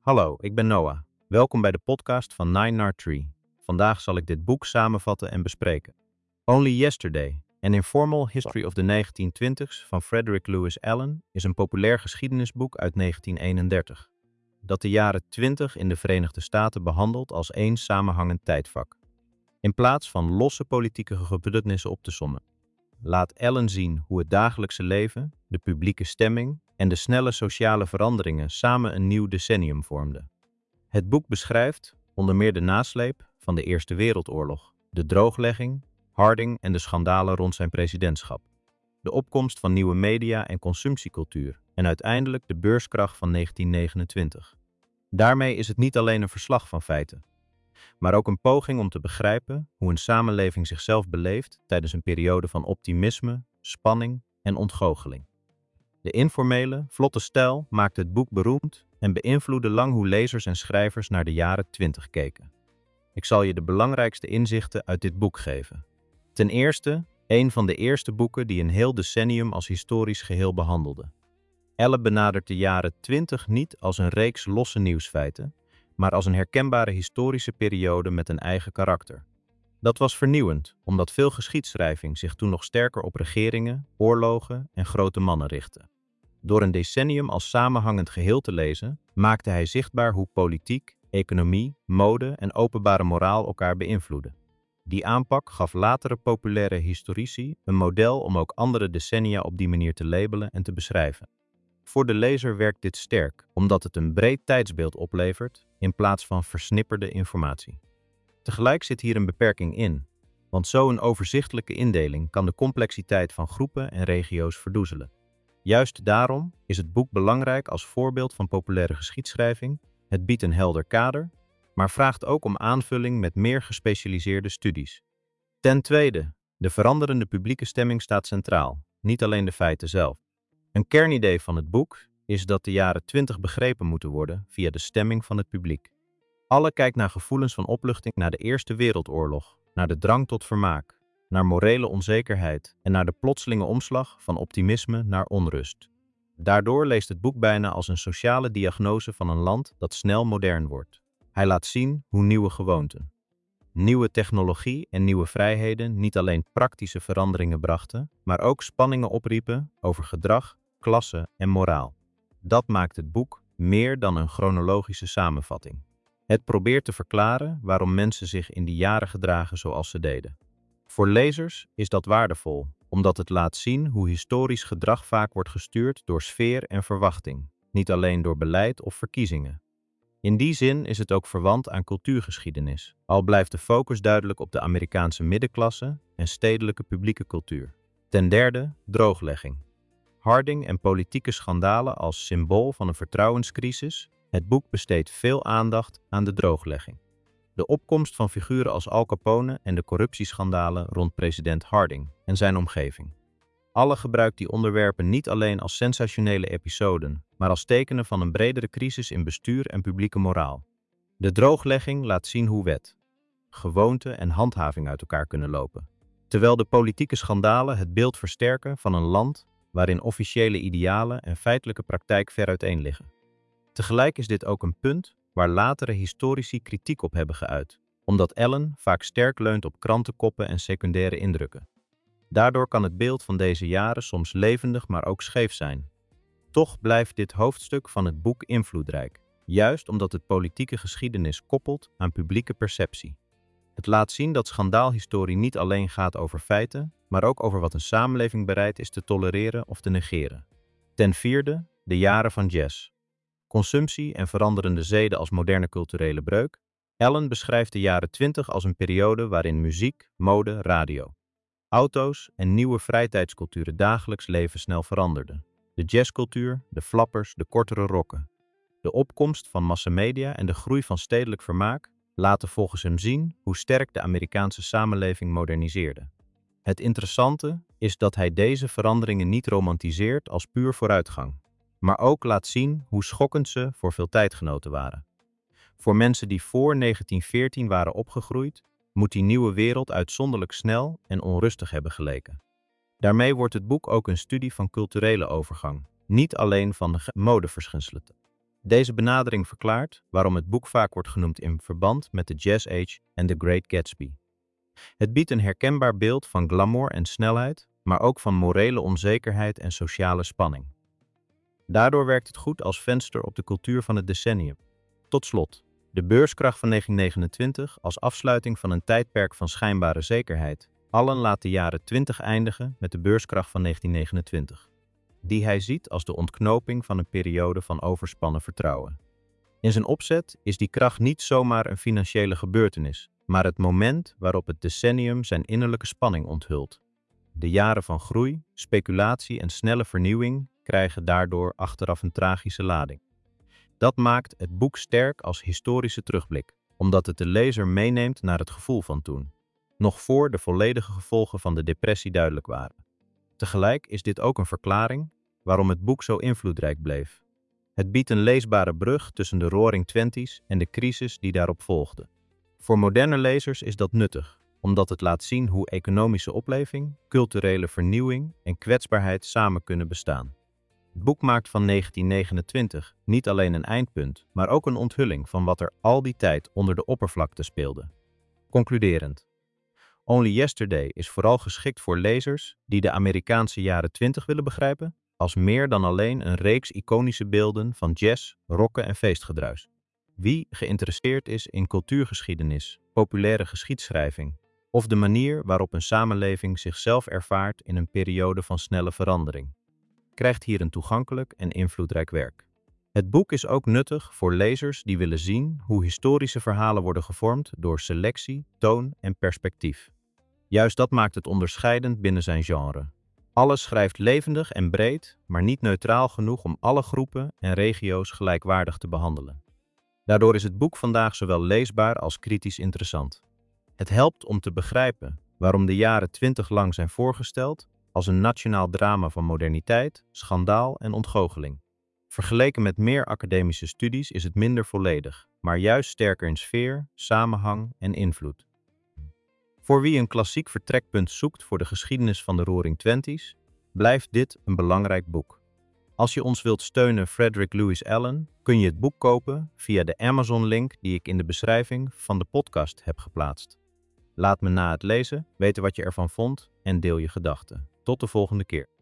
Hallo, ik ben Noah. Welkom bij de podcast van Nine Nard Tree. Vandaag zal ik dit boek samenvatten en bespreken. Only Yesterday, An Informal History of the 1920s van Frederick Lewis Allen is een populair geschiedenisboek uit 1931, dat de jaren 20 in de Verenigde Staten behandelt als één samenhangend tijdvak. In plaats van losse politieke gebeurtenissen op te sommen, laat Allen zien hoe het dagelijkse leven, de publieke stemming en de snelle sociale veranderingen samen een nieuw decennium vormden. Het boek beschrijft onder meer de nasleep van de Eerste Wereldoorlog, de drooglegging, Harding en de schandalen rond zijn presidentschap, de opkomst van nieuwe media en consumptiecultuur en uiteindelijk de beurskracht van 1929. Daarmee is het niet alleen een verslag van feiten, maar ook een poging om te begrijpen hoe een samenleving zichzelf beleeft tijdens een periode van optimisme, spanning en ontgoocheling. De informele, vlotte stijl maakte het boek beroemd en beïnvloedde lang hoe lezers en schrijvers naar de jaren 20 keken. Ik zal je de belangrijkste inzichten uit dit boek geven. Ten eerste, een van de eerste boeken die een heel decennium als historisch geheel behandelde. Allen benadert de jaren 20 niet als een reeks losse nieuwsfeiten, maar als een herkenbare historische periode met een eigen karakter. Dat was vernieuwend, omdat veel geschiedschrijving zich toen nog sterker op regeringen, oorlogen en grote mannen richtte. Door een decennium als samenhangend geheel te lezen, maakte hij zichtbaar hoe politiek, economie, mode en openbare moraal elkaar beïnvloeden. Die aanpak gaf latere populaire historici een model om ook andere decennia op die manier te labelen en te beschrijven. Voor de lezer werkt dit sterk, omdat het een breed tijdsbeeld oplevert in plaats van versnipperde informatie. Tegelijk zit hier een beperking in, want zo'n overzichtelijke indeling kan de complexiteit van groepen en regio's verdoezelen. Juist daarom is het boek belangrijk als voorbeeld van populaire geschiedschrijving. Het biedt een helder kader, maar vraagt ook om aanvulling met meer gespecialiseerde studies. Ten tweede, de veranderende publieke stemming staat centraal, niet alleen de feiten zelf. Een kernidee van het boek is dat de jaren 20 begrepen moeten worden via de stemming van het publiek. Allen kijkt naar gevoelens van opluchting na de Eerste Wereldoorlog, naar de drang tot vermaak, naar morele onzekerheid en naar de plotselinge omslag van optimisme naar onrust. Daardoor leest het boek bijna als een sociale diagnose van een land dat snel modern wordt. Hij laat zien hoe nieuwe gewoonten, nieuwe technologie en nieuwe vrijheden niet alleen praktische veranderingen brachten, maar ook spanningen opriepen over gedrag, klasse en moraal. Dat maakt het boek meer dan een chronologische samenvatting. Het probeert te verklaren waarom mensen zich in die jaren gedragen zoals ze deden. Voor lezers is dat waardevol, omdat het laat zien hoe historisch gedrag vaak wordt gestuurd door sfeer en verwachting, niet alleen door beleid of verkiezingen. In die zin is het ook verwant aan cultuurgeschiedenis, al blijft de focus duidelijk op de Amerikaanse middenklasse en stedelijke publieke cultuur. Ten derde, drooglegging. Harding en politieke schandalen als symbool van een vertrouwenscrisis. Het boek besteedt veel aandacht aan de drooglegging. De opkomst van figuren als Al Capone en de corruptieschandalen rond president Harding en zijn omgeving. Alle gebruikt die onderwerpen niet alleen als sensationele episoden, maar als tekenen van een bredere crisis in bestuur en publieke moraal. De drooglegging laat zien hoe wet, gewoonte en handhaving uit elkaar kunnen lopen, terwijl de politieke schandalen het beeld versterken van een land waarin officiële idealen en feitelijke praktijk ver uiteen liggen. Tegelijk is dit ook een punt waar latere historici kritiek op hebben geuit, omdat Allen vaak sterk leunt op krantenkoppen en secundaire indrukken. Daardoor kan het beeld van deze jaren soms levendig maar ook scheef zijn. Toch blijft dit hoofdstuk van het boek invloedrijk, juist omdat het politieke geschiedenis koppelt aan publieke perceptie. Het laat zien dat schandaalhistorie niet alleen gaat over feiten, maar ook over wat een samenleving bereid is te tolereren of te negeren. Ten vierde, de jaren van jazz. Consumptie en veranderende zeden als moderne culturele breuk. Allen beschrijft de jaren 20 als een periode waarin muziek, mode, radio, auto's en nieuwe vrijtijdsculturen dagelijks leven snel veranderden. De jazzcultuur, de flappers, de kortere rokken. De opkomst van massamedia en de groei van stedelijk vermaak laten volgens hem zien hoe sterk de Amerikaanse samenleving moderniseerde. Het interessante is dat hij deze veranderingen niet romantiseert als puur vooruitgang, maar ook laat zien hoe schokkend ze voor veel tijdgenoten waren. Voor mensen die voor 1914 waren opgegroeid, moet die nieuwe wereld uitzonderlijk snel en onrustig hebben geleken. Daarmee wordt het boek ook een studie van culturele overgang, niet alleen van de modeverschijnselen. Deze benadering verklaart waarom het boek vaak wordt genoemd in verband met de Jazz Age en The Great Gatsby. Het biedt een herkenbaar beeld van glamour en snelheid, maar ook van morele onzekerheid en sociale spanning. Daardoor werkt het goed als venster op de cultuur van het decennium. Tot slot, de beurskracht van 1929 als afsluiting van een tijdperk van schijnbare zekerheid. Allen laat de jaren 20 eindigen met de beurskracht van 1929, die hij ziet als de ontknoping van een periode van overspannen vertrouwen. In zijn opzet is die kracht niet zomaar een financiële gebeurtenis, maar het moment waarop het decennium zijn innerlijke spanning onthult. De jaren van groei, speculatie en snelle vernieuwing krijgen daardoor achteraf een tragische lading. Dat maakt het boek sterk als historische terugblik, omdat het de lezer meeneemt naar het gevoel van toen, nog voor de volledige gevolgen van de depressie duidelijk waren. Tegelijk is dit ook een verklaring waarom het boek zo invloedrijk bleef. Het biedt een leesbare brug tussen de Roaring Twenties en de crisis die daarop volgde. Voor moderne lezers is dat nuttig, omdat het laat zien hoe economische opleving, culturele vernieuwing en kwetsbaarheid samen kunnen bestaan. Het boek maakt van 1929 niet alleen een eindpunt, maar ook een onthulling van wat er al die tijd onder de oppervlakte speelde. Concluderend. Only Yesterday is vooral geschikt voor lezers die de Amerikaanse jaren 20 willen begrijpen, als meer dan alleen een reeks iconische beelden van jazz, rocken en feestgedruis. Wie geïnteresseerd is in cultuurgeschiedenis, populaire geschiedschrijving of de manier waarop een samenleving zichzelf ervaart in een periode van snelle verandering, krijgt hier een toegankelijk en invloedrijk werk. Het boek is ook nuttig voor lezers die willen zien hoe historische verhalen worden gevormd door selectie, toon en perspectief. Juist dat maakt het onderscheidend binnen zijn genre. Alles schrijft levendig en breed, maar niet neutraal genoeg om alle groepen en regio's gelijkwaardig te behandelen. Daardoor is het boek vandaag zowel leesbaar als kritisch interessant. Het helpt om te begrijpen waarom de jaren 20 lang zijn voorgesteld als een nationaal drama van moderniteit, schandaal en ontgoocheling. Vergeleken met meer academische studies is het minder volledig, maar juist sterker in sfeer, samenhang en invloed. Voor wie een klassiek vertrekpunt zoekt voor de geschiedenis van de Roaring Twenties, blijft dit een belangrijk boek. Als je ons wilt steunen, Frederick Lewis Allen, kun je het boek kopen via de Amazon-link die ik in de beschrijving van de podcast heb geplaatst. Laat me na het lezen weten wat je ervan vond en deel je gedachten. Tot de volgende keer.